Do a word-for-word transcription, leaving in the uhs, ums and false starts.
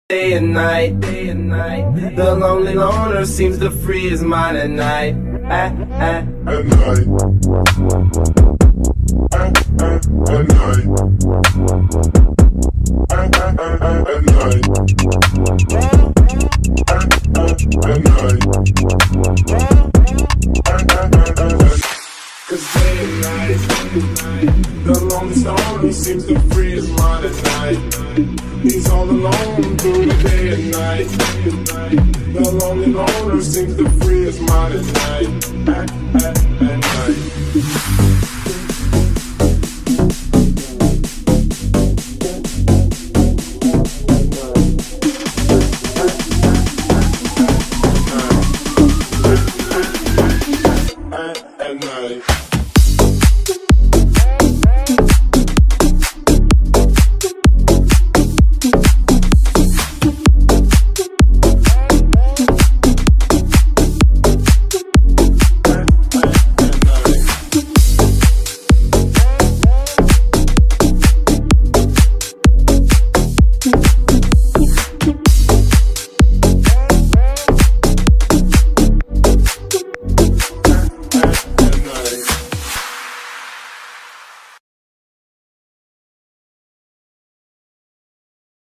Day and night, day and night. The lonely loner seems to free his mind at night. At, at, at night. At, at, at night. At, at, at, at night. At, at, at night. At, at, at, at night. Cause day and night, the lonely stoner seems to free his mind at night. He's all alone through the day and night. The lonely loner seems to free his mind at night. At, at, at night.